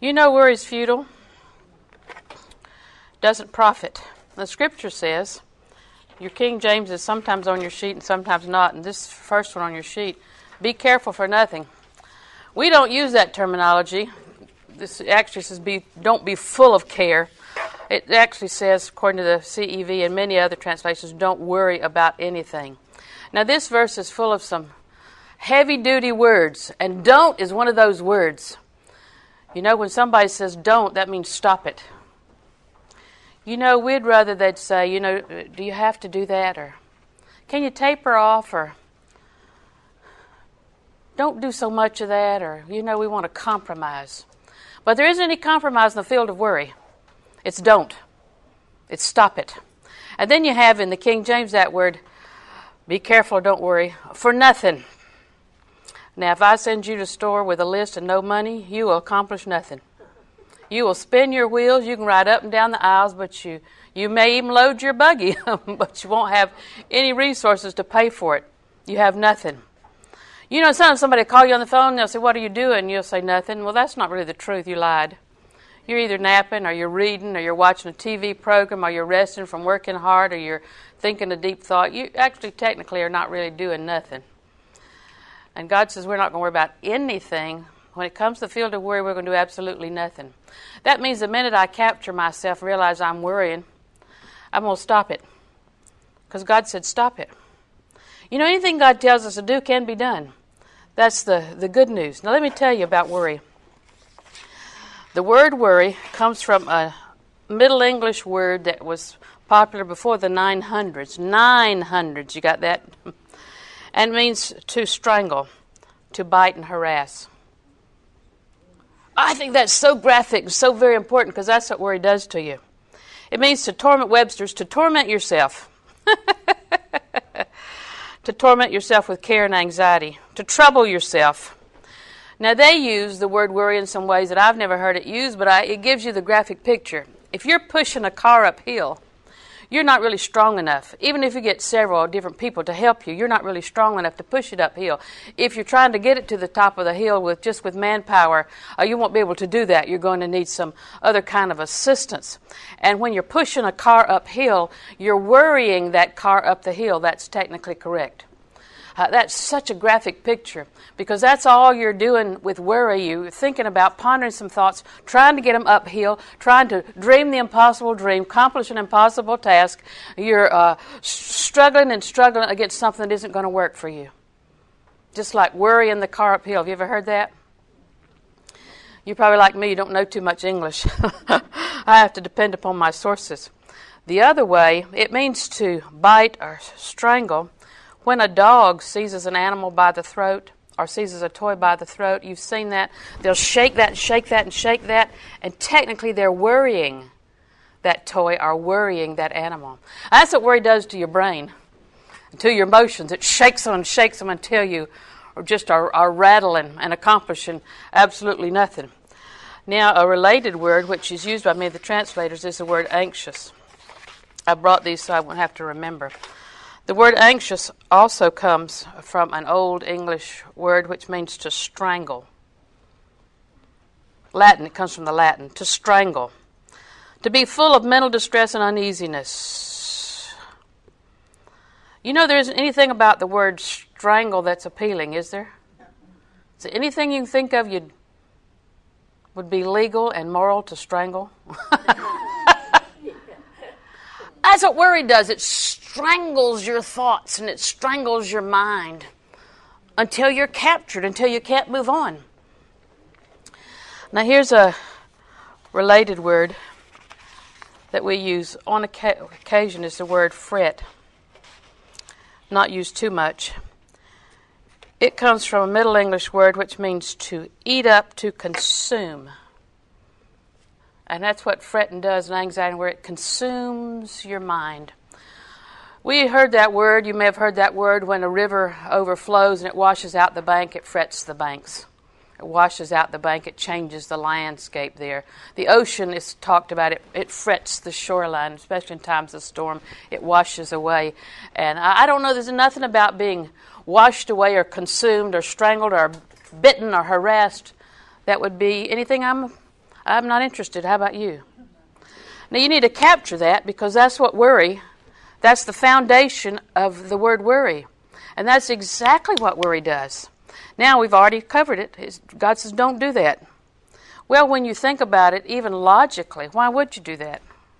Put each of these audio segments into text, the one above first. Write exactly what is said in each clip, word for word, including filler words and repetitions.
You know worry is futile, doesn't profit. The scripture says, your King James is sometimes on your sheet and sometimes not, and this first one on your sheet, be careful for nothing. We don't use that terminology. This actually says, be, don't be full of care. It actually says, according to the C E V and many other translations, don't worry about anything. Now this verse is full of some heavy-duty words, and don't is one of those words. You know, when somebody says don't, that means stop it. You know, we'd rather they'd say, you know, do you have to do that? Or can you taper off? Or don't do so much of that. Or, you know, we want to compromise. But there isn't any compromise in the field of worry. It's don't. It's stop it. And then you have in the King James that word, be careful, don't worry, for nothing. Now, if I send you to the store with a list and no money, you will accomplish nothing. You will spin your wheels. You can ride up and down the aisles, but you, you may even load your buggy, but you won't have any resources to pay for it. You have nothing. You know, sometimes somebody will call you on the phone and they'll say, what are you doing? And you'll say nothing. Well, that's not really the truth. You lied. You're either napping or you're reading or you're watching a T V program or you're resting from working hard or you're thinking a deep thought. You actually technically are not really doing nothing. And God says we're not going to worry about anything. When it comes to the field of worry, we're going to do absolutely nothing. That means the minute I capture myself, realize I'm worrying, I'm going to stop it. Because God said stop it. You know, anything God tells us to do can be done. That's the, the good news. Now let me tell you about worry. The word worry comes from a Middle English word that was popular before the nine hundreds. nine hundreds, you got that? And it means to strangle, to bite and harass. I think that's so graphic and so very important because that's what worry does to you. It means to torment, Webster's, to torment yourself. To torment yourself with care and anxiety. To trouble yourself. Now they use the word worry in some ways that I've never heard it used, but I, it gives you the graphic picture. If you're pushing a car uphill, you're not really strong enough. Even if you get several different people to help you, you're not really strong enough to push it uphill. If you're trying to get it to the top of the hill with just with manpower, uh, you won't be able to do that. You're going to need some other kind of assistance. And when you're pushing a car uphill, you're worrying that car up the hill. That's technically correct. Uh, that's such a graphic picture because that's all you're doing with worry. You're thinking about pondering some thoughts, trying to get them uphill, trying to dream the impossible dream, accomplish an impossible task. You're uh, struggling and struggling against something that isn't going to work for you. Just like worrying the car uphill. Have you ever heard that? You're probably like me. You don't know too much English. I have to depend upon my sources. The other way, it means to bite or strangle. When a dog seizes an animal by the throat or seizes a toy by the throat, you've seen that. They'll shake that and shake that and shake that, and technically they're worrying that toy or worrying that animal. That's what worry does to your brain, to your emotions. It shakes them and shakes them until you just are, are rattling and accomplishing absolutely nothing. Now, a related word, which is used by many of the translators, is the word anxious. I brought these so I won't have to remember. The word anxious also comes from an old English word which means to strangle. Latin, it comes from the Latin, to strangle. To be full of mental distress and uneasiness. You know, there isn't anything about the word strangle that's appealing, is there? Is there anything you can think of you'd would be legal and moral to strangle? That's what worry does. It strangles your thoughts and it strangles your mind until you're captured, until you can't move on. Now here's a related word that we use on occasion is the word fret. Not used too much. It comes from a Middle English word which means to eat up, to consume. And that's what fretting does in anxiety, where it consumes your mind. We heard that word, you may have heard that word, when a river overflows and it washes out the bank, it frets the banks. It washes out the bank, it changes the landscape there. The ocean is talked about, it, it frets the shoreline, especially in times of storm. It washes away. And I, I don't know, there's nothing about being washed away or consumed or strangled or bitten or harassed that would be anything I'm I'm not interested. How about you? Now you need to capture that, because that's what worry, that's the foundation of the word worry. And that's exactly what worry does. Now we've already covered it. God says don't do that. Well, when you think about it, even logically, why would you do that?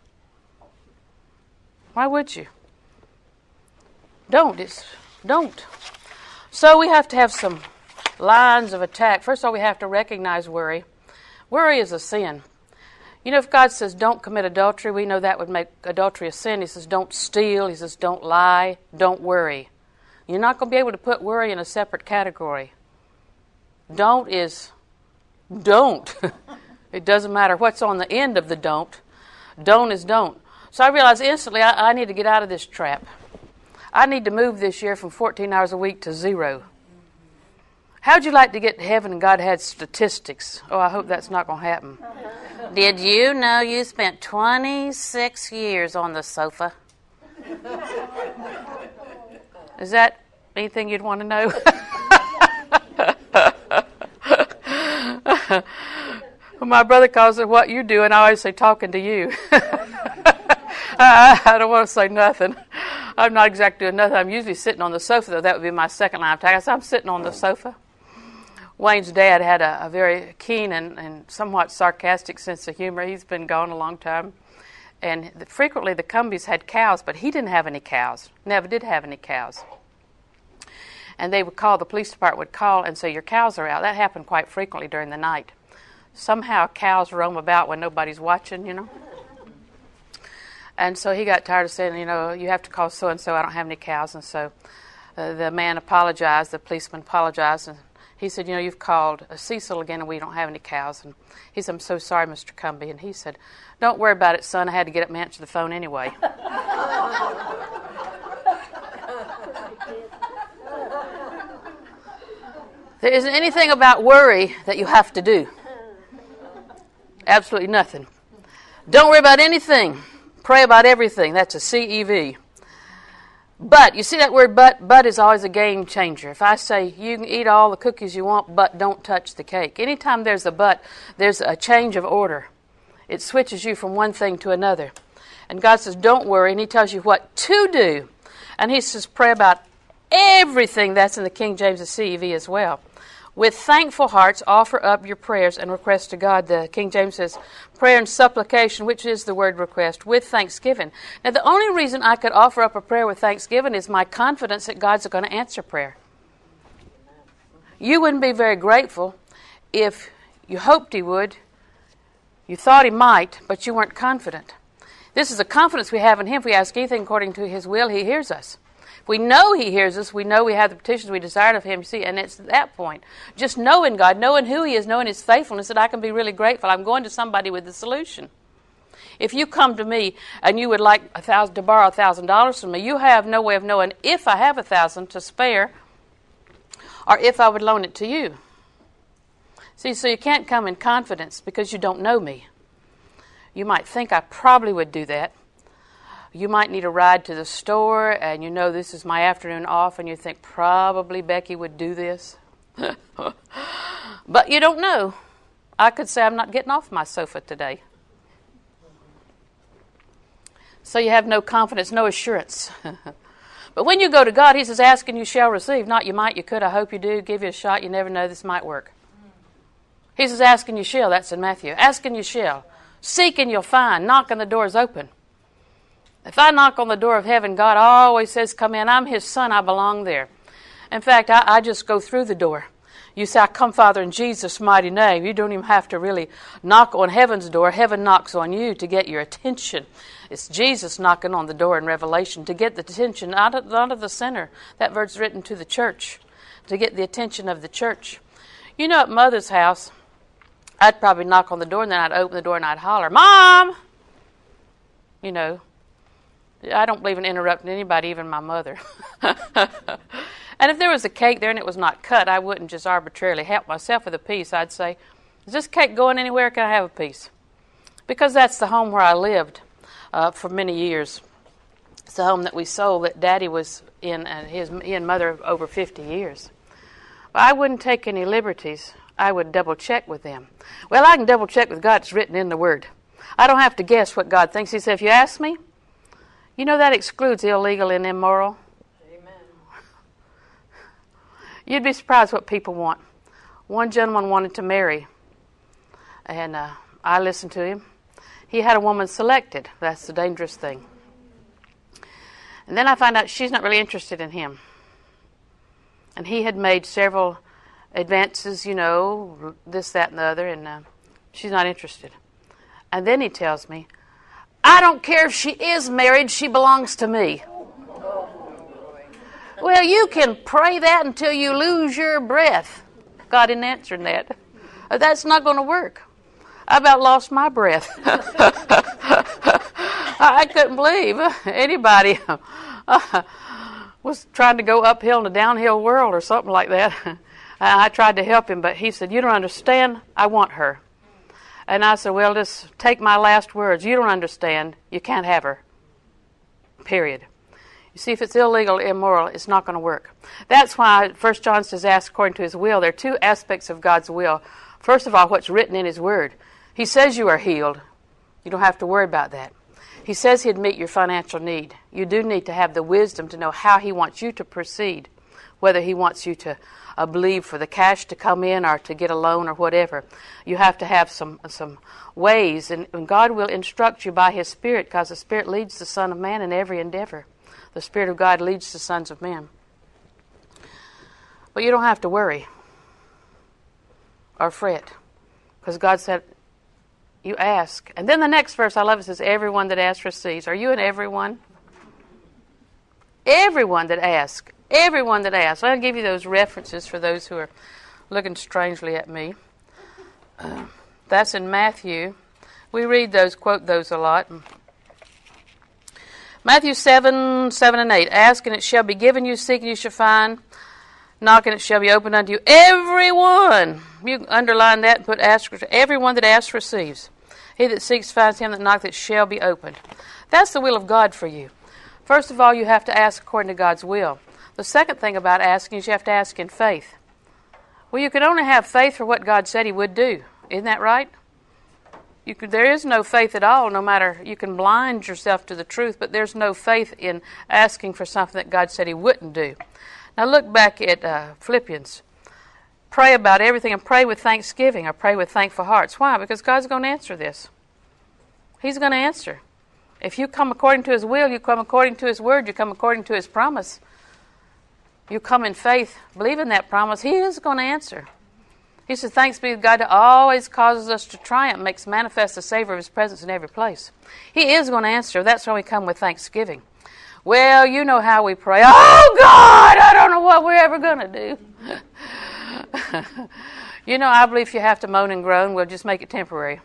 Why would you? Don't. It's, don't. So we have to have some lines of attack. First of all, we have to recognize worry. Worry is a sin. You know, if God says don't commit adultery, we know that would make adultery a sin. He says don't steal. He says don't lie. Don't worry. You're not going to be able to put worry in a separate category. Don't is don't. It doesn't matter what's on the end of the don't. Don't is don't. So I realized instantly I, I need to get out of this trap. I need to move this year from fourteen hours a week to zero. How'd you like to get to heaven and God had statistics? Oh, I hope that's not going to happen. Did you know you spent twenty-six years on the sofa? Is that anything you'd want to know? Well, my brother calls it what you do, and I always say talking to you. I, I don't want to say nothing. I'm not exactly doing nothing. I'm usually sitting on the sofa, though. That would be my second line of attack. I said, I'm sitting on the sofa. Wayne's dad had a, a very keen and, and somewhat sarcastic sense of humor. He's been gone a long time. And the, frequently the Cumbies had cows, but he didn't have any cows. Never did have any cows. And they would call, the police department would call and say, your cows are out. That happened quite frequently during the night. Somehow cows roam about when nobody's watching, you know. And so he got tired of saying, you know, you have to call so-and-so, I don't have any cows. And so uh, the man apologized, the policeman apologized, and he said, you know, you've called Cecil again and we don't have any cows. And he said, I'm so sorry, Mister Cumby. And he said, don't worry about it, son. I had to get up and answer the phone anyway. There isn't anything about worry that you have to do. Absolutely nothing. Don't worry about anything. Pray about everything. That's a C E V. But, you see that word but? But is always a game changer. If I say you can eat all the cookies you want, but don't touch the cake. Anytime there's a but, there's a change of order. It switches you from one thing to another. And God says, don't worry. And He tells you what to do. And He says, pray about everything. That's in the King James C E V as well. With thankful hearts, offer up your prayers and requests to God. The King James says, prayer and supplication, which is the word request, with thanksgiving. Now, the only reason I could offer up a prayer with thanksgiving is my confidence that God's going to answer prayer. You wouldn't be very grateful if you hoped He would, you thought He might, but you weren't confident. This is the confidence we have in Him. If we ask anything according to His will, He hears us. If we know He hears us, we know we have the petitions we desired of Him. You see, and it's at that point, just knowing God, knowing who He is, knowing His faithfulness, that I can be really grateful. I'm going to somebody with the solution. If you come to me and you would like a thousand to borrow a thousand dollars from me, you have no way of knowing if I have a thousand to spare, or if I would loan it to you. See, so you can't come in confidence because you don't know me. You might think I probably would do that. You might need a ride to the store, and you know this is my afternoon off, and you think probably Becky would do this. But you don't know. I could say I'm not getting off my sofa today. So you have no confidence, no assurance. But when you go to God, He says, ask and you shall receive. Not you might, you could, I hope you do. Give you a shot, you never know, this might work. He says, ask and you shall. That's in Matthew. Ask and you shall. Seek and you'll find. Knock and the door is open. If I knock on the door of heaven, God always says, come in. I'm His son. I belong there. In fact, I, I just go through the door. You say, I come, Father, in Jesus' mighty name. You don't even have to really knock on heaven's door. Heaven knocks on you to get your attention. It's Jesus knocking on the door in Revelation to get the attention, not of, not of the sinner. That verse is written to the church, to get the attention of the church. You know, at Mother's house, I'd probably knock on the door, and then I'd open the door and I'd holler, Mom! You know, I don't believe in interrupting anybody, even my mother. And if there was a cake there and it was not cut, I wouldn't just arbitrarily help myself with a piece. I'd say, is this cake going anywhere? Can I have a piece? Because that's the home where I lived uh, for many years. It's the home that we sold that Daddy was in, and his he and Mother over fifty years. But I wouldn't take any liberties. I would double check with them. Well, I can double check with God. It's written in the Word. I don't have to guess what God thinks. He said, if you ask me, you know that excludes illegal and immoral. Amen. You'd be surprised what people want. One gentleman wanted to marry, and uh, I listened to him. He had a woman selected. That's the dangerous thing. And then I found out she's not really interested in him. And he had made several advances, you know, this, that, and the other, and uh, she's not interested. And then he tells me, I don't care if she is married, she belongs to me. Well, you can pray that until you lose your breath. God isn't answering that. That's not going to work. I about lost my breath. I couldn't believe anybody uh, was trying to go uphill in a downhill world or something like that. I tried to help him, but he said, you don't understand, I want her. And I said, well, just take my last words. You don't understand, you can't have her. Period. You see, if it's illegal, immoral, it's not going to work. That's why First John says, ask according to his will. There are two aspects of God's will. First of all, what's written in his word. He says you are healed. You don't have to worry about that. He says he'd meet your financial need. You do need to have the wisdom to know how he wants you to proceed, whether he wants you to uh, believe for the cash to come in or to get a loan or whatever. You have to have some some ways, and, and God will instruct you by his Spirit, because the Spirit leads the Son of Man in every endeavor. The Spirit of God leads the sons of men. But you don't have to worry or fret, because God said, you ask. And then the next verse, I love it, says, everyone that asks receives. Are you an everyone? Everyone that asks. Everyone that asks. I'll give you those references for those who are looking strangely at me. Uh, that's in Matthew. We read those, quote those a lot. Matthew seven, seven and eight. Ask and it shall be given you, seek and you shall find, knock and it shall be opened unto you. Everyone. You underline that and put ask. Everyone that asks receives. He that seeks finds, him that knocks it shall be opened. That's the will of God for you. First of all, you have to ask according to God's will. The second thing about asking is you have to ask in faith. Well, you can only have faith for what God said he would do. Isn't that right? You could, there is no faith at all, no matter, you can blind yourself to the truth, but there's no faith in asking for something that God said he wouldn't do. Now look back at uh, Philippians. Pray about everything and pray with thanksgiving, or pray with thankful hearts. Why? Because God's going to answer this. He's going to answer. If you come according to his will, you come according to his word, you come according to his promise. You come in faith, believing that promise, he is going to answer. He says, thanks be to God that always causes us to triumph, makes manifest the savor of his presence in every place. He is going to answer. That's why we come with thanksgiving. Well, you know how we pray. Oh, God, I don't know what we're ever going to do. You know, I believe if you have to moan and groan, we'll just make it temporary.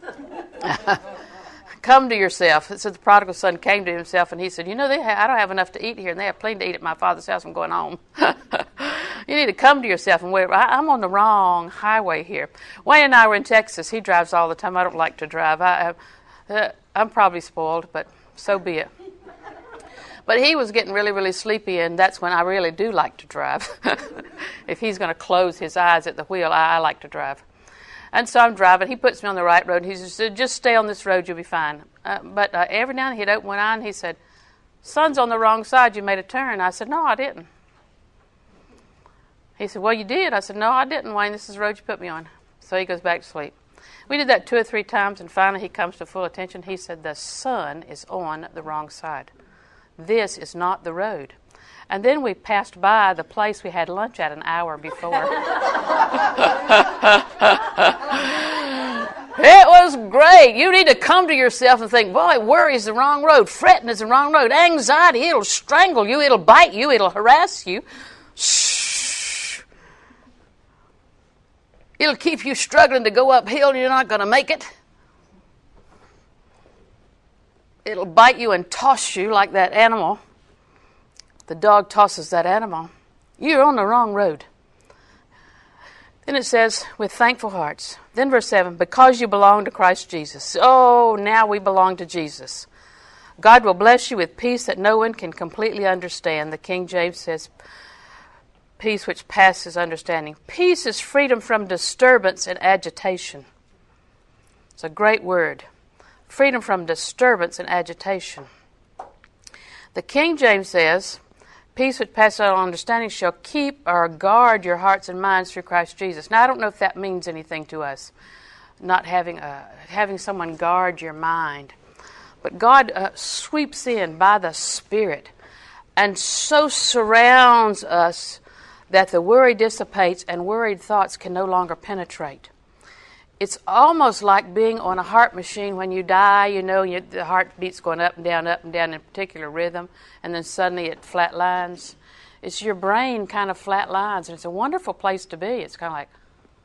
Come to yourself. It said the prodigal son came to himself, and he said, you know, they ha- I don't have enough to eat here, and they have plenty to eat at my father's house. I'm going home. You need to come to yourself and wait. I, I'm on the wrong highway here. Wayne and I were in Texas. He drives all the time. I don't like to drive. I, I, uh, I'm probably spoiled, but so be it. But he was getting really, really sleepy, and that's when I really do like to drive. If he's going to close his eyes at the wheel, I, I like to drive. And so I'm driving. He puts me on the right road. He said, just stay on this road, you'll be fine. Uh, but uh, every now and then he'd open one eye, and he said, son's on the wrong side, you made a turn. I said, no, I didn't. He said, well, you did. I said, no, I didn't, Wayne. This is the road you put me on. So he goes back to sleep. We did that two or three times, and finally he comes to full attention. He said, the sun is on the wrong side. This is not the road. And then we passed by the place we had lunch at an hour before. It was great. You need to come to yourself and think, boy, worry is the wrong road. Fretting is the wrong road. Anxiety, it'll strangle you. It'll bite you. It'll harass you. Shh. It'll keep you struggling to go uphill and you're not going to make it. It'll bite you and toss you like that animal. The dog tosses that animal. You're on the wrong road. Then it says, with thankful hearts. Then verse seven, because you belong to Christ Jesus. Oh, now we belong to Jesus. God will bless you with peace that no one can completely understand. The King James says, Peace which passes understanding. Peace is freedom from disturbance and agitation. It's a great word. Freedom from disturbance and agitation. The King James says, peace which passes all understanding shall keep or guard your hearts and minds through Christ Jesus. Now, I don't know if that means anything to us, not having a, having someone guard your mind. But God uh, sweeps in by the Spirit and so surrounds us that the worry dissipates and worried thoughts can no longer penetrate. It's almost like being on a heart machine when you die, you know, you, the heartbeat's going up and down, up and down in a particular rhythm, and then suddenly it flatlines. It's your brain kind of flatlines, and it's a wonderful place to be. It's kind of like,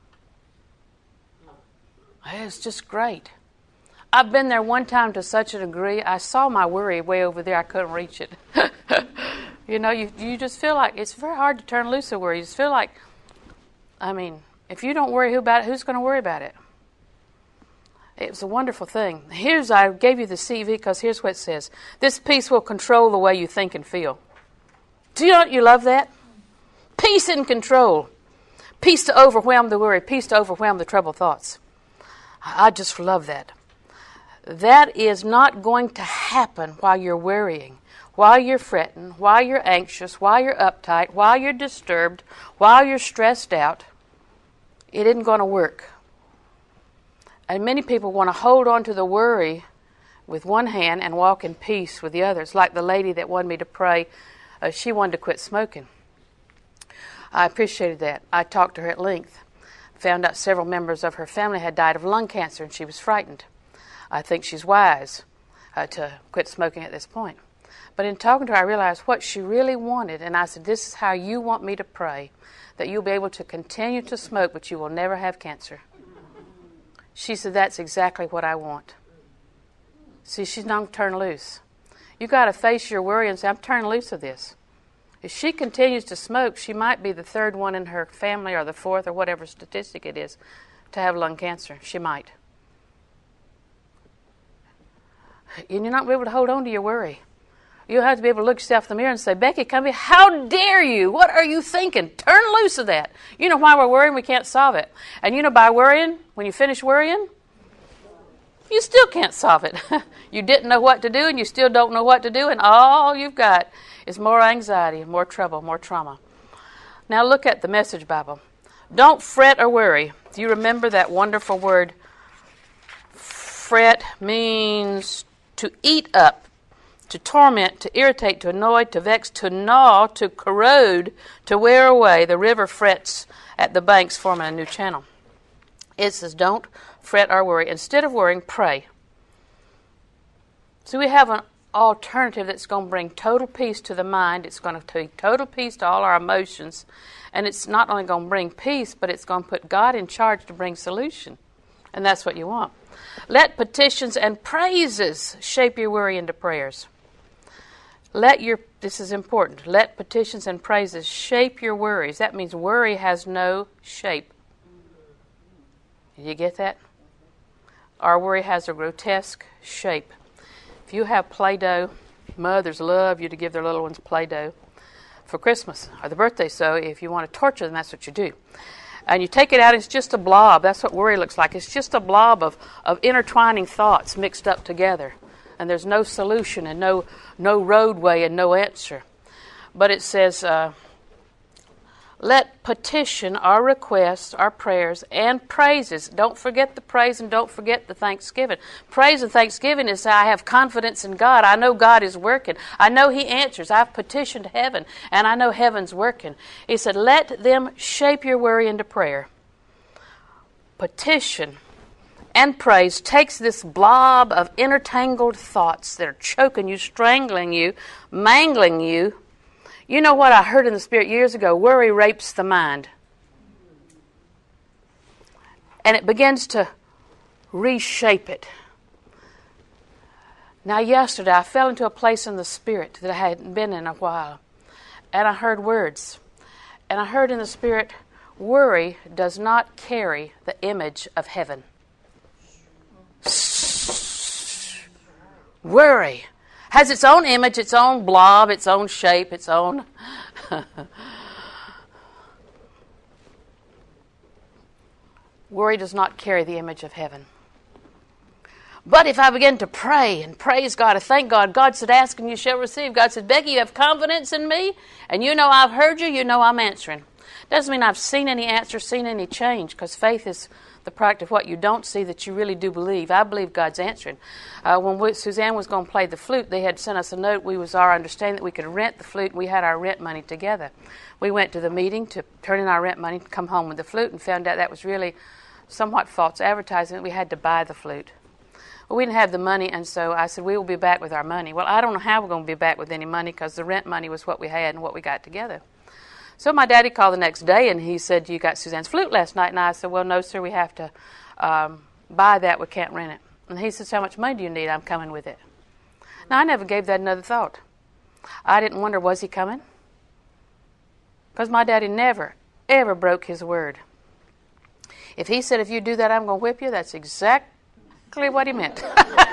it's just great. I've been there one time to such a degree, I saw my worry way over there, I couldn't reach it. You know, you you just feel like, it's very hard to turn loose of worry. You just feel like, I mean, if you don't worry who about it, who's going to worry about it? It was a wonderful thing. Here's, I gave you the C V because here's what it says. This peace will control the way you think and feel. Do you know you love that? Peace and control. Peace to overwhelm the worry. Peace to overwhelm the troubled thoughts. I just love that. That is not going to happen while you're worrying, while you're fretting, while you're anxious, while you're uptight, while you're disturbed, while you're stressed out. It isn't going to work. And many people want to hold on to the worry with one hand and walk in peace with the other. It's like the lady that wanted me to pray. Uh, she wanted to quit smoking. I appreciated that. I talked to her at length. Found out several members of her family had died of lung cancer, and she was frightened. I think she's wise uh, to quit smoking at this point. But in talking to her, I realized what she really wanted, and I said, this is how you want me to pray, that you'll be able to continue to smoke, but you will never have cancer. She said, that's exactly what I want. See, she's not turned loose. You got to face your worry and say, I'm turning loose of this. If she continues to smoke, she might be the third one in her family, or the fourth, or whatever statistic it is, to have lung cancer. She might. And you're not able to hold on to your worry. You'll have to be able to look yourself in the mirror and say, Becky, come here. How dare you? What are you thinking? Turn loose of that. You know why we're worrying? We can't solve it. And you know, by worrying, when you finish worrying, you still can't solve it. You didn't know what to do, and you still don't know what to do, and all you've got is more anxiety, more trouble, more trauma. Now look at the Message Bible. Don't fret or worry. Do you remember that wonderful word? Fret means to eat up, to torment, to irritate, to annoy, to vex, to gnaw, to corrode, to wear away. The river frets at the banks, forming a new channel. It says, don't fret or worry. Instead of worrying, pray. So we have an alternative that's going to bring total peace to the mind. It's going to take total peace to all our emotions. And it's not only going to bring peace, but it's going to put God in charge to bring solution. And that's what you want. Let petitions and praises shape your worry into prayers. Let your, this is important, let petitions and praises shape your worries. That means worry has no shape. Did you get that? Our worry has a grotesque shape. If you have Play-Doh, mothers love you to give their little ones Play-Doh for Christmas or the birthday. So if you want to torture them, that's what you do. And you take it out, it's just a blob. That's what worry looks like. It's just a blob of, of intertwining thoughts mixed up together. And there's no solution and no no roadway and no answer. But it says, uh, let petition, our requests, our prayers, and praises. Don't forget the praise and don't forget the thanksgiving. Praise and thanksgiving is I have confidence in God. I know God is working. I know He answers. I've petitioned heaven, and I know heaven's working. He said, let them shape your worry into prayer. Petition and praise takes this blob of intertangled thoughts that are choking you, strangling you, mangling you. You know what I heard in the Spirit years ago? Worry rapes the mind. And it begins to reshape it. Now yesterday I fell into a place in the Spirit that I hadn't been in a while. And I heard words. And I heard in the Spirit, worry does not carry the image of heaven. Worry has its own image, its own blob, its own shape, its own Worry does not carry the image of heaven. But if I begin to pray and praise God and thank God, God said, ask and you shall receive. God said, Becky, you have confidence in me, and you know I've heard you, you know I'm answering. Doesn't mean I've seen any answer, seen any change, because faith is the product of what you don't see that you really do believe. I believe God's answering. Uh, when we, Suzanne was going to play the flute, they had sent us a note. We was our understanding that we could rent the flute, and we had our rent money together. We went to the meeting to turn in our rent money to come home with the flute, and found out that was really somewhat false advertising. We had to buy the flute. Well, we didn't have the money, and so I said, we will be back with our money. Well, I don't know how we're going to be back with any money because the rent money was what we had and what we got together. So my daddy called the next day, and he said, you got Suzanne's flute last night? And I said, well, no, sir, we have to um, buy that. We can't rent it. And he says, how much money do you need? I'm coming with it. Now, I never gave that another thought. I didn't wonder, was he coming? Because my daddy never, ever broke his word. If he said, if you do that, I'm going to whip you, that's exactly what he meant.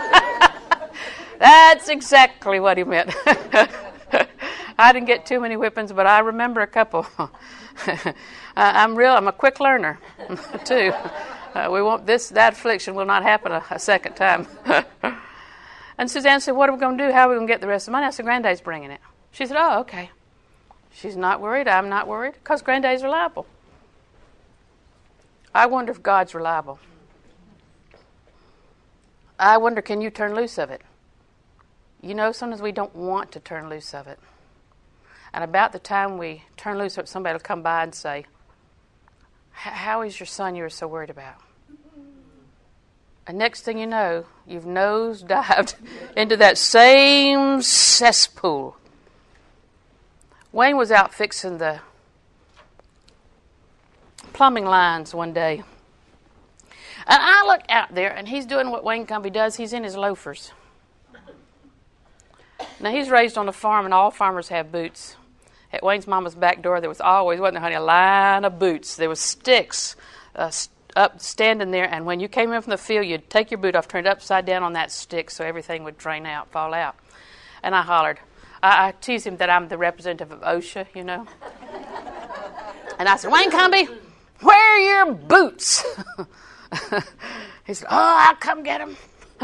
That's exactly what he meant. I didn't get too many whippings, but I remember a couple. I'm real. I'm a quick learner, too. Uh, we won't. This that affliction will not happen a, a second time. And Suzanne said, "What are we going to do? How are we going to get the rest of the money?" I said, "Granddad's bringing it." She said, "Oh, okay." She's not worried. I'm not worried because Granddad's reliable. I wonder if God's reliable. I wonder, can you turn loose of it? You know, sometimes we don't want to turn loose of it. And about the time we turn loose of it, somebody will come by and say, how is your son you were so worried about? And next thing you know, you've nose-dived into that same cesspool. Wayne was out fixing the plumbing lines one day. And I look out there, and he's doing what Wayne Cumbie does. He's in his loafers. Now, he's raised on a farm, and all farmers have boots. At Wayne's mama's back door, there was always, wasn't there, honey, a line of boots. There was sticks uh, up standing there, and when you came in from the field, you'd take your boot off, turn it upside down on that stick so everything would drain out, fall out. And I hollered. I, I teased him that I'm the representative of OSHA, you know. And I said, Wayne Cumbie, where are your boots? He said, oh, I'll come get them.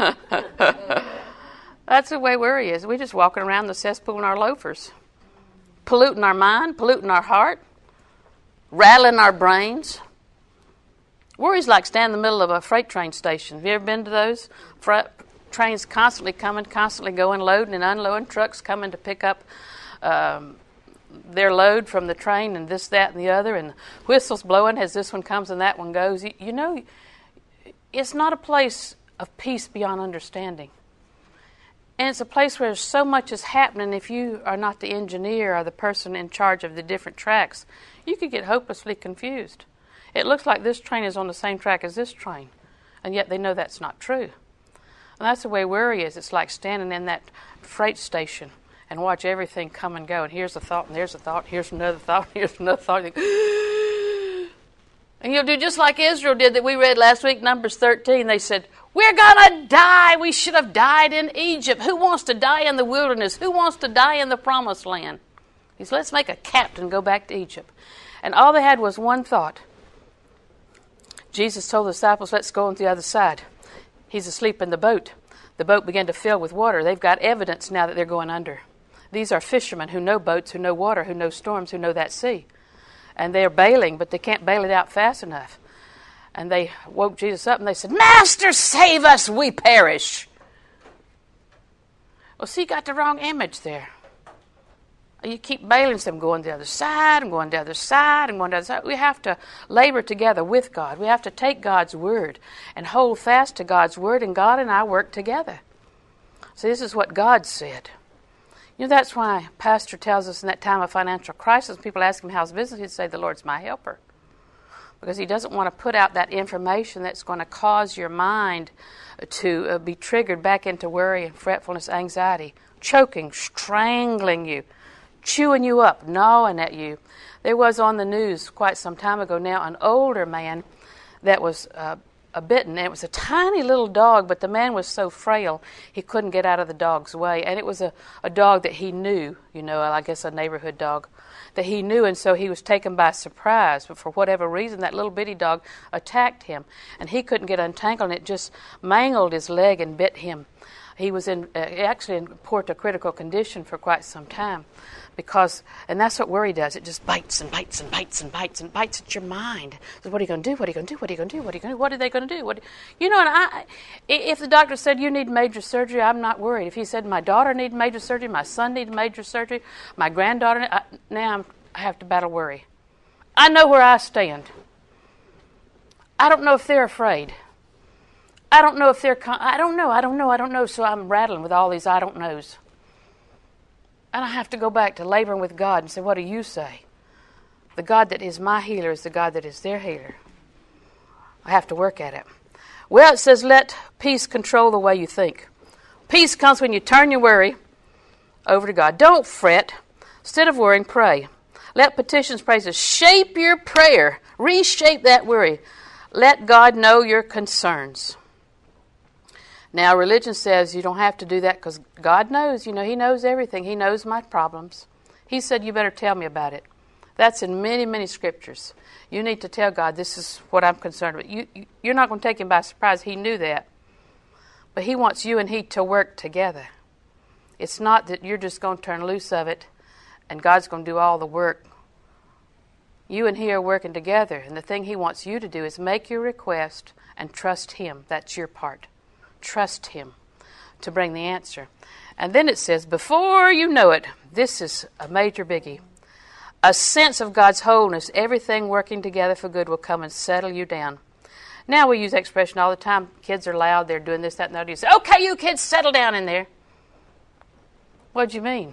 That's the way worry is. We're just walking around the cesspool in our loafers, polluting our mind, polluting our heart, rattling our brains. Worry's like standing in the middle of a freight train station. Have you ever been to those? Freight trains constantly coming, constantly going, loading and unloading, trucks coming to pick up um, their load from the train, and this, that, and the other, and whistles blowing as this one comes and that one goes. You, you know, it's not a place of peace beyond understanding. And it's a place where so much is happening. If you are not the engineer or the person in charge of the different tracks, you could get hopelessly confused. It looks like this train is on the same track as this train, and yet they know that's not true. And that's the way worry is. It's like standing in that freight station and watch everything come and go. And here's a thought, and there's a thought, here's another thought, here's another thought. And you'll do just like Israel did that we read last week, Numbers thirteen. They said, we're going to die. We should have died in Egypt. Who wants to die in the wilderness? Who wants to die in the promised land? He said, let's make a captain go back to Egypt. And all they had was one thought. Jesus told the disciples, let's go on the other side. He's asleep in the boat. The boat began to fill with water. They've got evidence now that they're going under. These are fishermen who know boats, who know water, who know storms, who know that sea. And they're bailing, but they can't bail it out fast enough. And they woke Jesus up and they said, Master, save us, we perish. Well, see, you got the wrong image there. You keep bailing them, going to the other side, and going to the other side, and going to the other side. We have to labor together with God. We have to take God's word and hold fast to God's word, and God and I work together. So this is what God said. You know, that's why Pastor tells us in that time of financial crisis, people ask him how's business, he'd say, the Lord's my helper. Because he doesn't want to put out that information that's going to cause your mind to uh, be triggered back into worry and fretfulness, anxiety, choking, strangling you, chewing you up, gnawing at you. There was on the news quite some time ago now an older man that was uh, a bitten, and it was a tiny little dog, but the man was so frail he couldn't get out of the dog's way. And it was a, a dog that he knew, you know, I guess a neighborhood dog that he knew, and so he was taken by surprise. But for whatever reason, that little bitty dog attacked him, and he couldn't get untangled, and it just mangled his leg and bit him. He was in uh, actually in poor to critical condition for quite some time. Because, and that's what worry does. It just bites and bites and bites and bites and bites at your mind. So what are you going to do? What are you going to do? What are you going to do? What are you going to do? What are they going to do? What, you know, and I, if the doctor said you need major surgery, I'm not worried. If he said my daughter needs major surgery, my son needs major surgery, my granddaughter, I, now I'm, I have to battle worry. I know where I stand. I don't know if they're afraid. I don't know if they're, con- I don't know, I don't know, I don't know. So I'm rattling with all these I don't knows. And I have to go back to laboring with God and say, what do you say? The God that is my healer is the God that is their healer. I have to work at it. Well, it says, let peace control the way you think. Peace comes when you turn your worry over to God. Don't fret. Instead of worrying, pray. Let petitions, praises shape your prayer. Reshape that worry. Let God know your concerns. Now, religion says you don't have to do that because God knows. You know, He knows everything. He knows my problems. He said, you better tell me about it. That's in many, many scriptures. You need to tell God, this is what I'm concerned with. You, you, you're not going to take Him by surprise. He knew that. But He wants you and He to work together. It's not that you're just going to turn loose of it and God's going to do all the work. You and He are working together. And the thing He wants you to do is make your request and trust Him. That's your part. Trust Him to bring the answer. And then it says, before you know it, this is a major biggie. A sense of God's wholeness, everything working together for good will come and settle you down. Now we use that expression all the time. Kids are loud, they're doing this, that, and the other. You say, okay, you kids, settle down in there. What do you mean?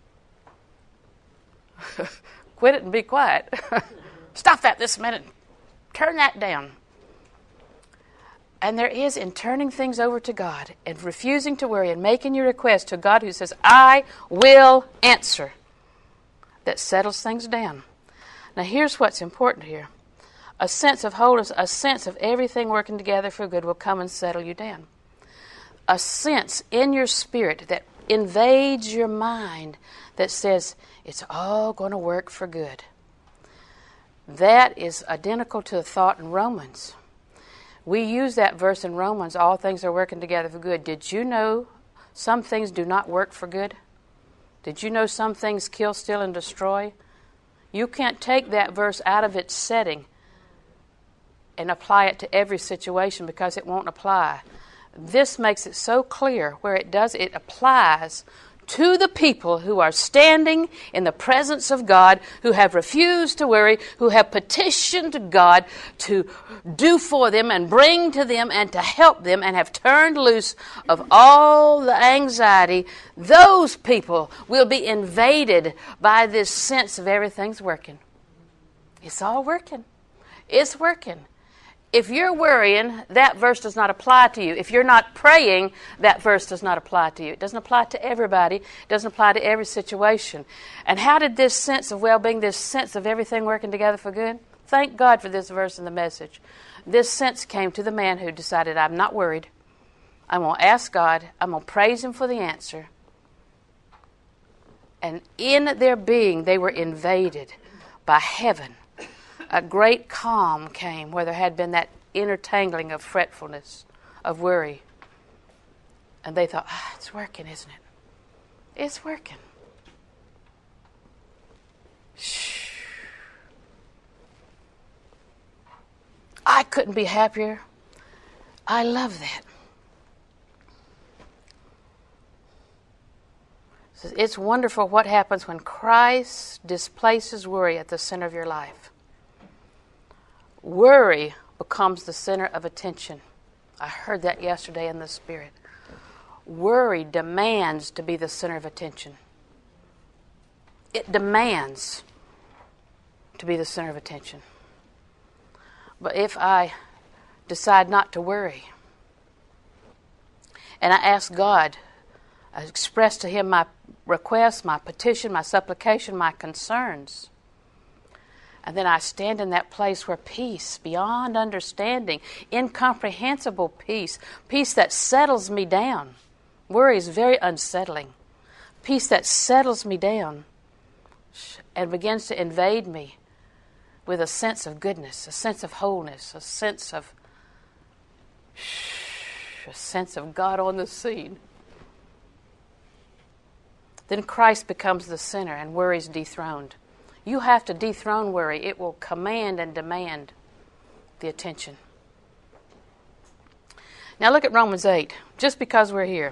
Quit it and be quiet. Stop that this minute. Turn that down. And there is in turning things over to God and refusing to worry and making your request to God who says, I will answer, that settles things down. Now here's what's important here. A sense of wholeness, a sense of everything working together for good will come and settle you down. A sense in your spirit that invades your mind that says, it's all going to work for good. That is identical to the thought in Romans. We use that verse in Romans, all things are working together for good. Did you know some things do not work for good? Did you know some things kill, steal, and destroy? You can't take that verse out of its setting and apply it to every situation because it won't apply. This makes it so clear where it does, it applies to the people who are standing in the presence of God, who have refused to worry, who have petitioned God to do for them and bring to them and to help them and have turned loose of all the anxiety. Those people will be invaded by this sense of everything's working. It's all working. It's working. If you're worrying, that verse does not apply to you. If you're not praying, that verse does not apply to you. It doesn't apply to everybody. It doesn't apply to every situation. And how did this sense of well-being, this sense of everything working together for good? Thank God for this verse in the message. This sense came to the man who decided, I'm not worried. I'm going to ask God. I'm going to praise Him for the answer. And in their being, they were invaded by heaven. A great calm came where there had been that intertangling of fretfulness, of worry. And they thought, ah, it's working, isn't it? It's working. Shh. I couldn't be happier. I love that. It's wonderful what happens when Christ displaces worry at the center of your life. Worry becomes the center of attention. I heard that yesterday in the Spirit. Worry demands to be the center of attention. It demands to be the center of attention. But if I decide not to worry, and I ask God, I express to Him my request, my petition, my supplication, my concerns, And then I stand in that place where peace beyond understanding, incomprehensible peace, peace that settles me down. Worry is very unsettling. Peace that settles me down and begins to invade me with a sense of goodness, a sense of wholeness, a sense of a sense of God on the scene. Then Christ becomes the center and worry is dethroned. You have to dethrone worry. It will command and demand the attention. Now look at Romans eight, just because we're here.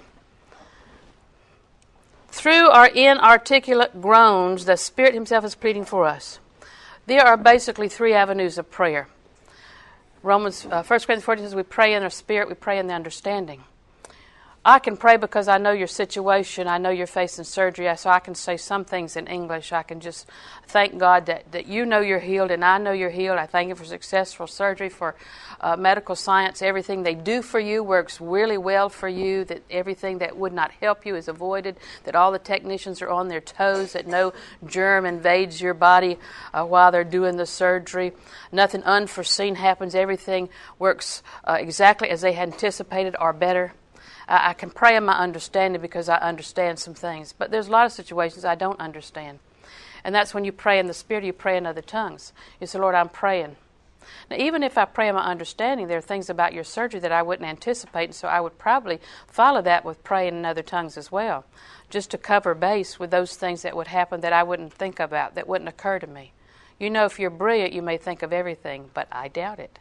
Through our inarticulate groans, the Spirit Himself is pleading for us. There are basically three avenues of prayer. Romans, uh, First Corinthians fourteen says we pray in the Spirit, we pray in the understanding. I can pray because I know your situation. I know you're facing surgery, so I can say some things in English. I can just thank God that, that you know you're healed and I know you're healed. I thank you for successful surgery, for uh, medical science. Everything they do for you works really well for you, that everything that would not help you is avoided, that all the technicians are on their toes, that no germ invades your body uh, while they're doing the surgery. Nothing unforeseen happens. Everything works uh, exactly as they had anticipated or better. I can pray in my understanding because I understand some things. But there's a lot of situations I don't understand. And that's when you pray in the Spirit, you pray in other tongues. You say, Lord, I'm praying. Now, even if I pray in my understanding, there are things about your surgery that I wouldn't anticipate, and so I would probably follow that with praying in other tongues as well, just to cover base with those things that would happen that I wouldn't think about, that wouldn't occur to me. You know, if you're brilliant, you may think of everything, but I doubt it.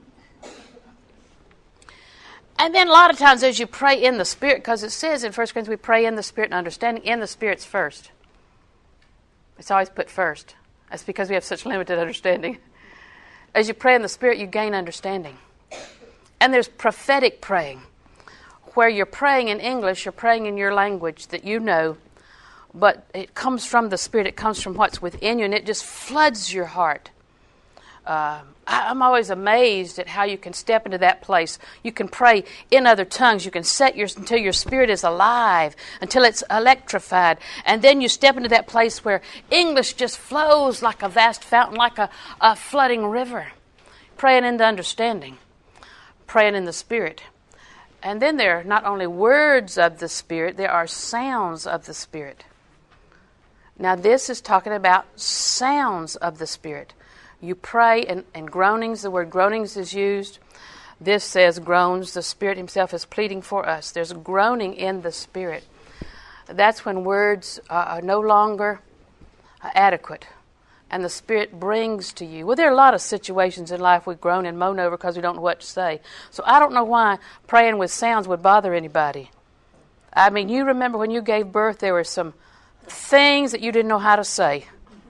And then a lot of times as you pray in the Spirit, because it says in First Corinthians we pray in the Spirit and understanding, in the Spirit's first. It's always put first. That's because we have such limited understanding. As you pray in the Spirit, you gain understanding. And there's prophetic praying, where you're praying in English, you're praying in your language that you know, but it comes from the Spirit, it comes from what's within you, and it just floods your heart. Uh, I'm always amazed at how you can step into that place. You can pray in other tongues. You can set your until your spirit is alive, until it's electrified. And then you step into that place where English just flows like a vast fountain, like a, a flooding river. Praying in the understanding. Praying in the Spirit. And then there are not only words of the Spirit, there are sounds of the Spirit. Now this is talking about sounds of the Spirit. You pray and, and groanings, the word groanings is used. This says groans, the Spirit Himself is pleading for us. There's groaning in the Spirit. That's when words are no longer adequate and the Spirit brings to you. Well, there are a lot of situations in life we groan and moan over because we don't know what to say. So I don't know why praying with sounds would bother anybody. I mean, you remember when you gave birth, there were some things that you didn't know how to say.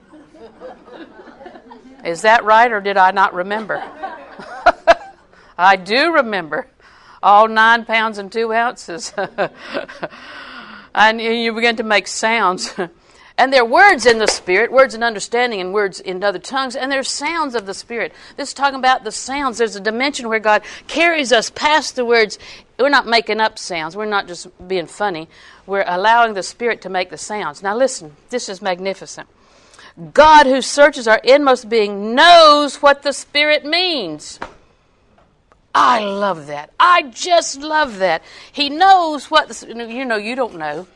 Is that right, or did I not remember? I do remember. All nine pounds and two ounces. And you begin to make sounds. And there are words in the Spirit, words in understanding and words in other tongues, and there's sounds of the Spirit. This is talking about the sounds. There's a dimension where God carries us past the words. We're not making up sounds. We're not just being funny. We're allowing the Spirit to make the sounds. Now listen, this is magnificent. God who searches our inmost being knows what the Spirit means. I love that. I just love that. He knows what, the, you know, you don't know.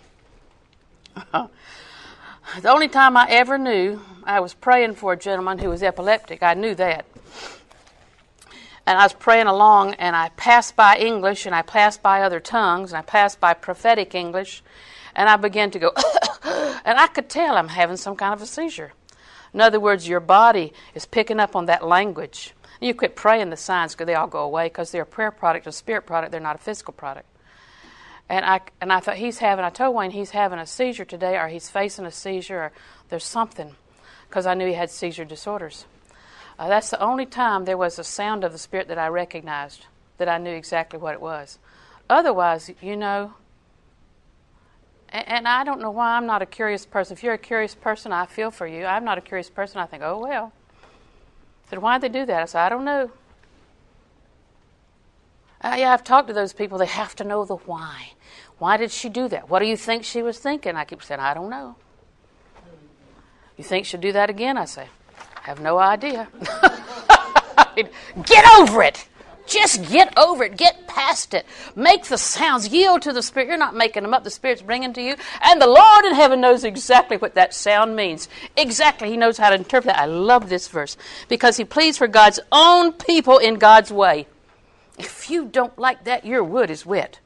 The only time I ever knew, I was praying for a gentleman who was epileptic. I knew that. And I was praying along, and I passed by English, and I passed by other tongues, and I passed by prophetic English, and I began to go, and I could tell I'm having some kind of a seizure. In other words, your body is picking up on that language. And you quit praying the signs because they all go away because they're a prayer product, a spirit product. They're not a physical product. And I and I thought he's having, I told Wayne he's having a seizure today, or he's facing a seizure, or there's something, because I knew he had seizure disorders. Uh, that's the only time there was a sound of the Spirit that I recognized, that I knew exactly what it was. Otherwise, you know, and, and I don't know why I'm not a curious person. If you're a curious person, I feel for you. I'm not a curious person. I think, oh, well. I said, why'd they do that? I said, I don't know. Uh, yeah, I've talked to those people. They have to know the why. Why did she do that? What do you think she was thinking? I keep saying, I don't know. You think she'll do that again? I say, have no idea. Get over it. Just get over it. Get past it. Make the sounds. Yield to the Spirit. You're not making them up. The Spirit's bringing to you. And the Lord in heaven knows exactly what that sound means. Exactly. He knows how to interpret that. I love this verse. Because he pleads for God's own people in God's way. If you don't like that, your wood is wet.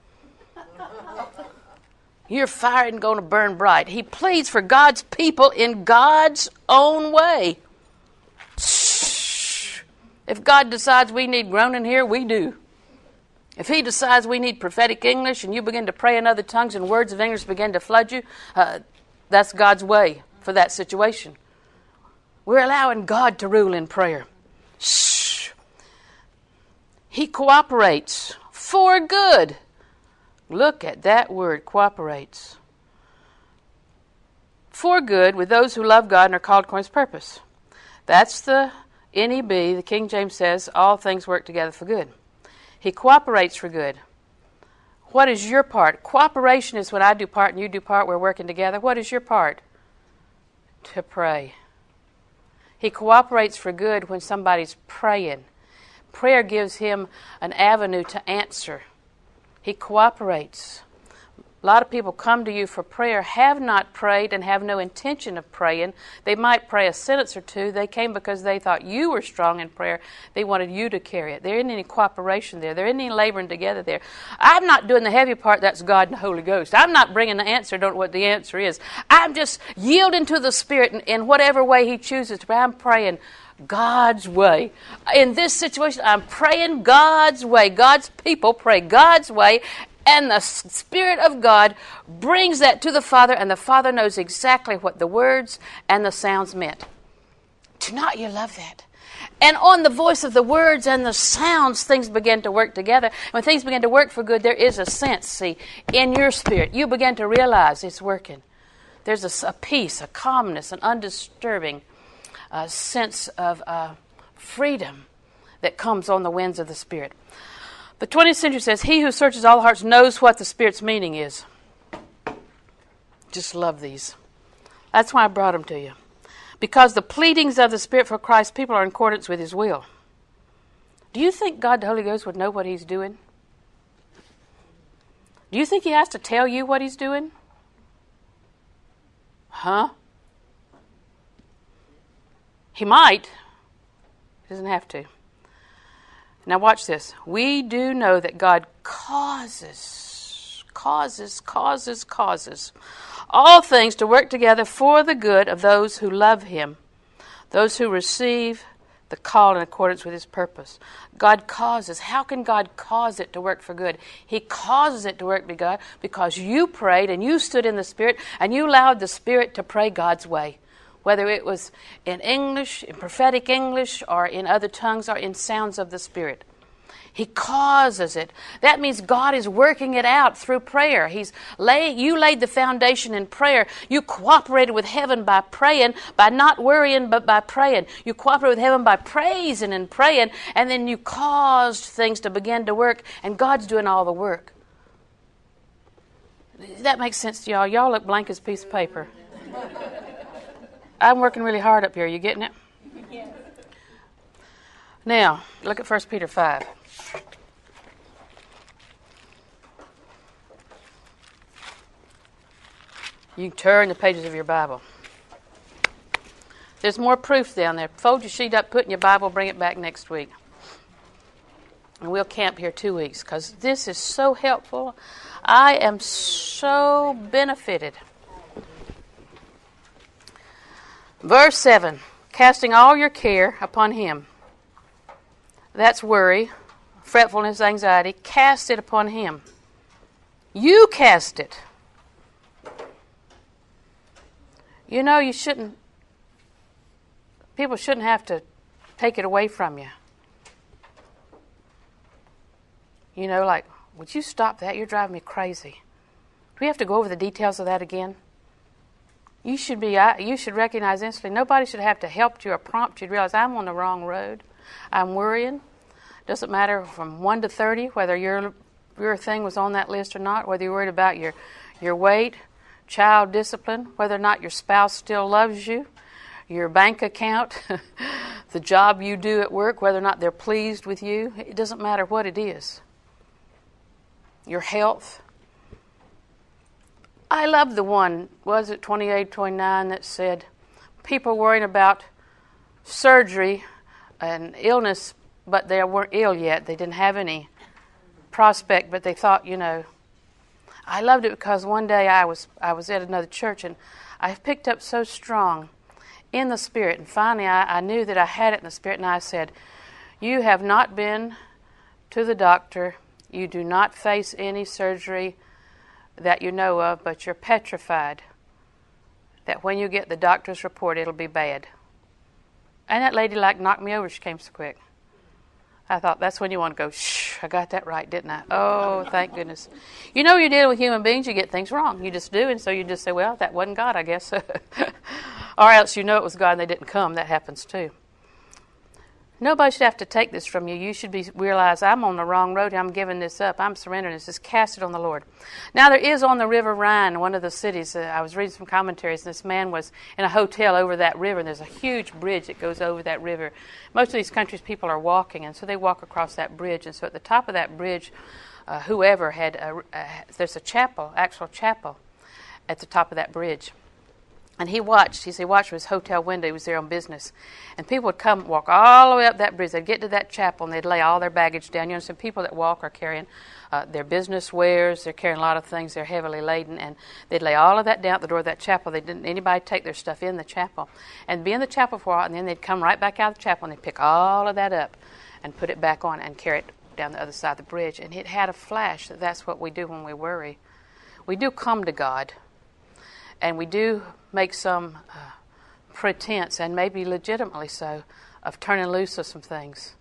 Your fire isn't going to burn bright. He pleads for God's people in God's own way. If God decides we need groaning here, we do. If he decides we need prophetic English and you begin to pray in other tongues and words of English begin to flood you, uh, that's God's way for that situation. We're allowing God to rule in prayer. Shh. He cooperates for good. Look at that word, cooperates. For good with those who love God and are called according to his purpose. That's the N E B, the King James says, all things work together for good. He cooperates for good. What is your part? Cooperation is when I do part and you do part, we're working together. What is your part? To pray. He cooperates for good when somebody's praying. Prayer gives him an avenue to answer. He cooperates. A lot of people come to you for prayer, have not prayed and have no intention of praying. They might pray a sentence or two. They came because they thought you were strong in prayer. They wanted you to carry it. There isn't any cooperation there. There isn't any laboring together there. I'm not doing the heavy part. That's God and the Holy Ghost. I'm not bringing the answer. Don't know what the answer is. I'm just yielding to the Spirit in, in whatever way he chooses to pray. I'm praying God's way. In this situation, I'm praying God's way. God's people pray God's way. And the Spirit of God brings that to the Father, and the Father knows exactly what the words and the sounds meant. Do not you love that? And on the voice of the words and the sounds, things begin to work together. When things begin to work for good, there is a sense, see, in your spirit. You begin to realize it's working. There's a, a peace, a calmness, an undisturbing uh, sense of uh, freedom that comes on the winds of the Spirit. The twentieth century says, he who searches all hearts knows what the Spirit's meaning is. Just love these. That's why I brought them to you. Because the pleadings of the Spirit for Christ's people are in accordance with his will. Do you think God the Holy Ghost would know what he's doing? Do you think he has to tell you what he's doing? Huh? He might. He doesn't have to. Now watch this. We do know that God causes, causes, causes, causes all things to work together for the good of those who love him, those who receive the call in accordance with his purpose. God causes. How can God cause it to work for good? He causes it to work for God because you prayed and you stood in the Spirit and you allowed the Spirit to pray God's way. Whether it was in English, in prophetic English, or in other tongues, or in sounds of the Spirit. He causes it. That means God is working it out through prayer. He's lay, you laid the foundation in prayer. You cooperated with heaven by praying, by not worrying, but by praying. You cooperated with heaven by praising and praying, and then you caused things to begin to work, and God's doing all the work. That makes sense to y'all. Y'all look blank as a piece of paper. I'm working really hard up here. You getting it? Yes. Now, look at First Peter five. You can turn the pages of your Bible. There's more proof down there. Fold your sheet up, put in your Bible, bring it back next week. And we'll camp here two weeks because this is so helpful. I am so benefited. Verse seven, casting all your care upon him. That's worry, fretfulness, anxiety. Cast it upon him. You cast it. You know, you shouldn't, people shouldn't have to take it away from you. You know, like, would you stop that? You're driving me crazy. Do we have to go over the details of that again? You should be. You should recognize instantly. Nobody should have to help you or prompt you to realize I'm on the wrong road. I'm worrying. Doesn't matter from one to thirty whether your your thing was on that list or not. Whether you're worried about your your weight, child discipline, whether or not your spouse still loves you, your bank account, the job you do at work, whether or not they're pleased with you. It doesn't matter what it is. Your health. I love the one, was it twenty-eight, twenty-nine, that said people worrying about surgery and illness, but they weren't ill yet. They didn't have any prospect, but they thought, you know. I loved it because one day I was I was at another church, and I picked up so strong in the Spirit, and finally I, I knew that I had it in the Spirit, and I said, you have not been to the doctor. You do not face any surgery that you know of, but you're petrified that when you get the doctor's report, it'll be bad. And that lady like knocked me over. She came so quick. I thought, that's when you want to go, shh, I got that right, didn't I? Oh, thank goodness. You know, you're dealing with human beings, you get things wrong. You just do, and so you just say, well, that wasn't God, I guess. Or else you know it was God and they didn't come. That happens too. Nobody should have to take this from you. You should be realize I'm on the wrong road. I'm giving this up. I'm surrendering this. Just cast it on the Lord. Now there is on the River Rhine, one of the cities. Uh, I was reading some commentaries, and this man was in a hotel over that river. And there's a huge bridge that goes over that river. Most of these countries, people are walking, and so they walk across that bridge. And so at the top of that bridge, uh, whoever had a, uh, there's a chapel, actual chapel, at the top of that bridge. And he watched, he said, he watched from his hotel window. He was there on business. And people would come walk all the way up that bridge. They'd get to that chapel and they'd lay all their baggage down. You know, some people that walk are carrying uh, their business wares. They're carrying a lot of things. They're heavily laden. And they'd lay all of that down at the door of that chapel. They didn't anybody take their stuff in the chapel. And be in the chapel for a while, and then they'd come right back out of the chapel and they'd pick all of that up and put it back on and carry it down the other side of the bridge. And it had a flash that that's what we do when we worry. We do come to God. And we do make some uh, pretense, and maybe legitimately so, of turning loose of some things.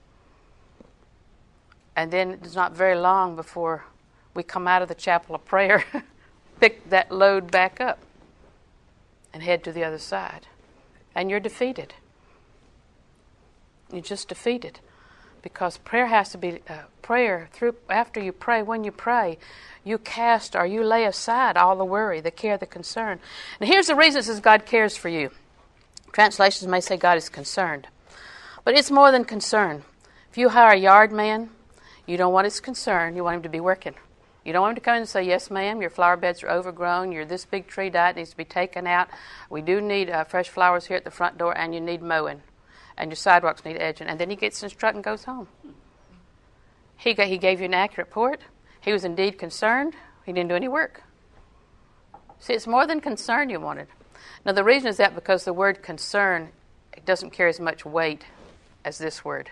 And then it's not very long before we come out of the chapel of prayer, pick that load back up, and head to the other side. And you're defeated. You're just defeated. Because prayer has to be, uh, prayer, through after you pray, when you pray, you cast or you lay aside all the worry, the care, the concern. And here's the reason it says God cares for you. Translations may say God is concerned. But it's more than concern. If you hire a yard man, you don't want his concern, you want him to be working. You don't want him to come in and say, yes, ma'am, your flower beds are overgrown, you're this big tree diet needs to be taken out. We do need uh, fresh flowers here at the front door, and you need mowing. And your sidewalks need edging. And then he gets in his truck and goes home. He got, he gave you an accurate report. He was indeed concerned. He didn't do any work. See, it's more than concern you wanted. Now, the reason is that because the word concern doesn't carry as much weight as this word.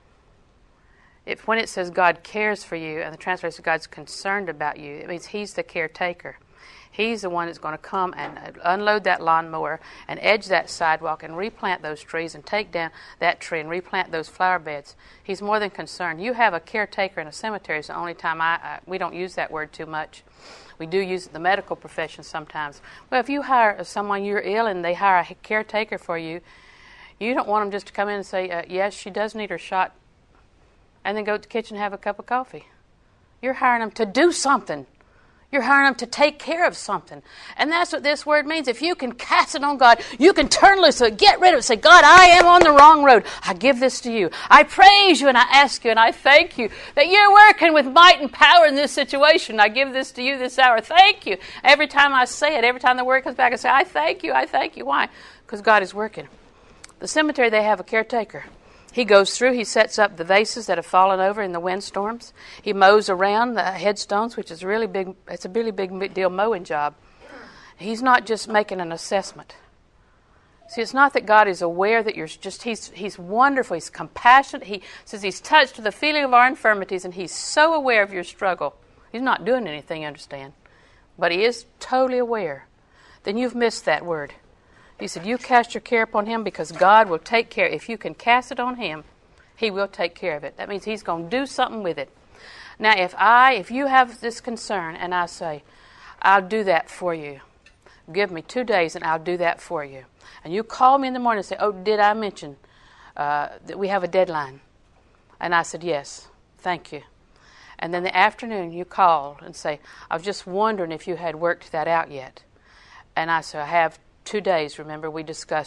If when it says God cares for you and the translation says God's concerned about you, it means He's the caretaker. He's the one that's going to come and unload that lawnmower and edge that sidewalk and replant those trees and take down that tree and replant those flower beds. He's more than concerned. You have a caretaker in a cemetery. It's the only time I, I we don't use that word too much. We do use it in the medical profession sometimes. Well, if you hire someone, you're ill, and they hire a caretaker for you, you don't want them just to come in and say, uh, yes, she does need her shot, and then go to the kitchen and have a cup of coffee. You're hiring them to do something. You're hiring them to take care of something. And that's what this word means. If you can cast it on God, you can turn loose, so get rid of it. Say, God, I am on the wrong road. I give this to you. I praise you and I ask you and I thank you that you're working with might and power in this situation. I give this to you this hour. Thank you. Every time I say it, every time the word comes back, I say, I thank you, I thank you. Why? Because God is working. The cemetery, they have a caretaker. He goes through, he sets up the vases that have fallen over in the windstorms. He mows around the headstones, which is really big. It's a really big deal mowing job. He's not just making an assessment. See, it's not that God is aware that you're just, he's, he's wonderful, he's compassionate. He says he's touched with the feeling of our infirmities, and he's so aware of your struggle. He's not doing anything, you understand. But he is totally aware. Then you've missed that word. He said, you cast your care upon him because God will take care. If you can cast it on him, he will take care of it. That means he's going to do something with it. Now, if I, if you have this concern and I say, I'll do that for you. Give me two days and I'll do that for you. And you call me in the morning and say, oh, did I mention uh, that we have a deadline? And I said, yes, thank you. And then the afternoon you call and say, I was just wondering if you had worked that out yet. And I said, I have two days, remember we discussed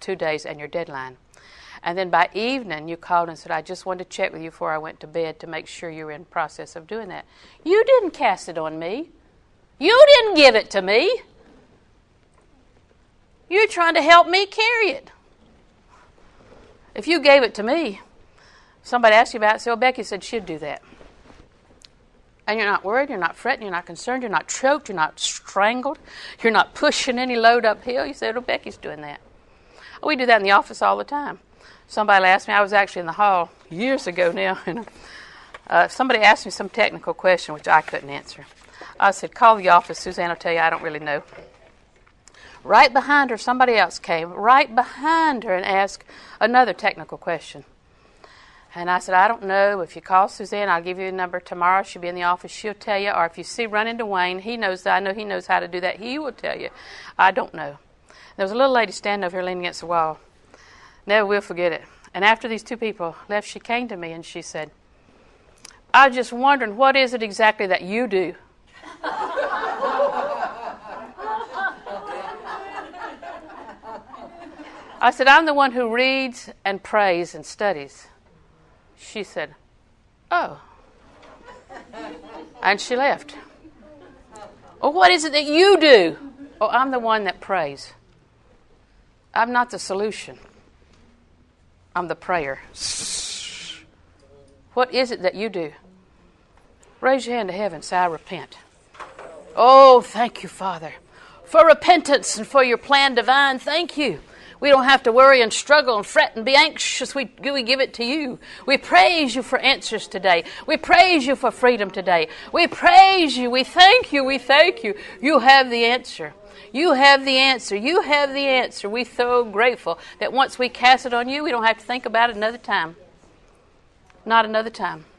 two days and your deadline. And then by evening, you called and said, I just wanted to check with you before I went to bed to make sure you were in the process of doing that. You didn't cast it on me. You didn't give it to me. You're trying to help me carry it. If you gave it to me, somebody asked you about it, say, well, Becky said she'd do that. And you're not worried, you're not fretting, you're not concerned, you're not choked, you're not strangled, you're not pushing any load uphill. You said, well, Becky's doing that. We do that in the office all the time. Somebody asked me, I was actually in the hall years ago now, and uh, somebody asked me some technical question which I couldn't answer. I said, call the office, Suzanne will tell you I don't really know. Right behind her, somebody else came right behind her and asked another technical question. And I said, I don't know. If you call Suzanne, I'll give you the number tomorrow. She'll be in the office. She'll tell you. Or if you see run into Wayne, he knows that. I know he knows how to do that. He will tell you. I don't know. There was a little lady standing over here leaning against the wall. Never will forget it. And after these two people left, she came to me and she said, I was just wondering, what is it exactly that you do? I said, I'm the one who reads and prays and studies. She said, oh. And she left. Well, what is it that you do? Oh, I'm the one that prays. I'm not the solution. I'm the prayer. What is it that you do? Raise your hand to heaven and say, I repent. Oh, thank you, Father, for repentance and for your plan divine. Thank you. We don't have to worry and struggle and fret and be anxious. We, we give it to you. We praise you for answers today. We praise you for freedom today. We praise you. We thank you. We thank you. You have the answer. You have the answer. You have the answer. We're so grateful that once we cast it on you, we don't have to think about it another time. Not another time.